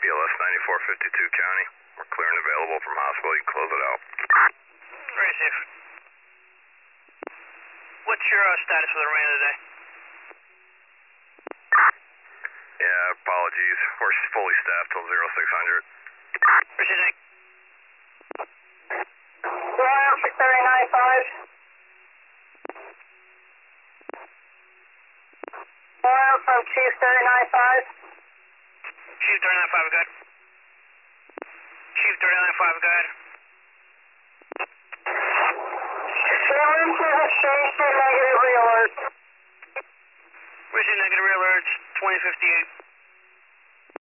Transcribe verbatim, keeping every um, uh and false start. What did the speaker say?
B L S ninety-four fifty-two County. We're clear and available from hospital. You can close it out. Very safe. What's your uh, status for the rain today? Yeah, apologies. We're fully staffed till zero six hundred. Appreciate it. Royal six thirty-nine five. Royal from Chief thirty-nine five. Chief thirty-nine five, good. Chief thirty-nine five, good. Seven to the changed to negative real alert. Where's your negative real alerts? twenty fifty-eight.